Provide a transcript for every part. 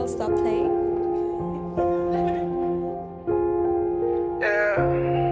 Don't stop playing. Yeah.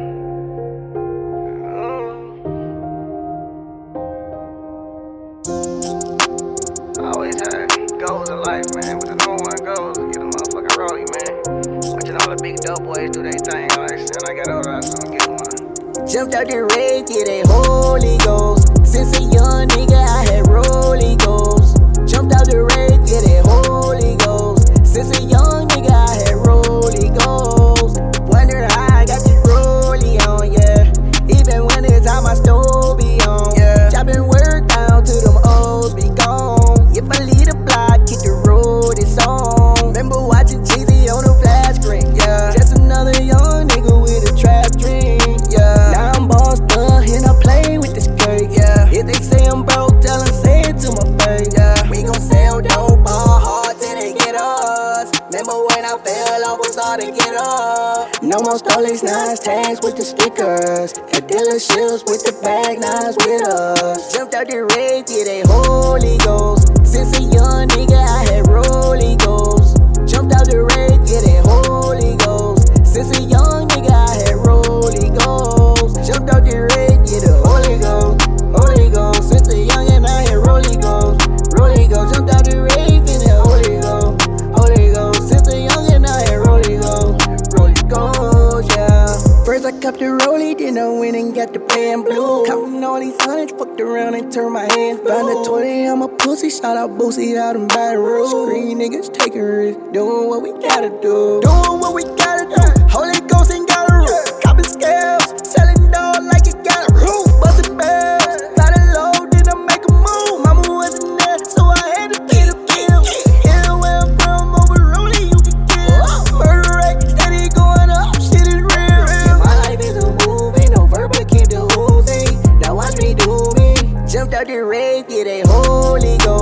I always had goals in life, man, but the number one goal is to get a motherfucking rollie, man. Watching all the big dope boys do their thing, all that shit. When I got older, I was gonna get one. Jumped out the red, yeah, they Holy Ghost. Since a young nigga, I had Rolly Ghost. Jumped out the red, yeah, they Holy Ghost. Since a young nigga, I had Rolly Ghost. Wonder how I got this Rolly on, yeah. Even when it's time, I still be on. Yeah. Chopping work down to them O's be gone. If I lead a block, hit the road, it's on. Remember watching Jeezy on the flash screen, yeah. Just another young nigga with a trap dream, yeah. Now I'm bossed up and I play with this cake, yeah. If they say I'm broke, tell them say it to my face, yeah. We gon' sell dope all hard till they get us. Remember when I fell off, was hard to get up. No more Starless Nines tags with the stickers. At dealerships with the bag nines with us. Jumped out the red, yeah, they Holy Ghost. Since a young nigga, I had Rolly Ghost. Jumped out the red, yeah, they Holy Ghost. Since a young nigga, I had Rolly Ghost. Jumped out the red, yeah, the Holy Ghost. Holy Ghost. Since a youngin', I had Rolly Ghost. Rolly Ghost. Jumped out the red, in the Holy Ghost. Holy Ghost. Since a youngin', I had Rolly Ghost. Rolly Ghost, yeah. First I cupped the Rolly, then I went and got the pan blue. Counting all these hundreds, fucked around and turned my hands blue. Found a 20 on my pussy, shout out Boosie out in Baton Rouge. Screen niggas taking risks, doing what we gotta do. Doing what we gotta do. Holy Ghost ain't got a roof. Copping scales, selling dogs like you got a roof. Busting bells, got it low, then I make a move. Mama wasn't there, so I had to get a kill. Yeah, where I'm from, over Rolly, you can kill. Murder rate, steady going up, shit is real. Yeah, my life is a movie, no verbal, keep the Uzi. Now watch me do me. Jumped out the red, yeah, they Holy Ghost.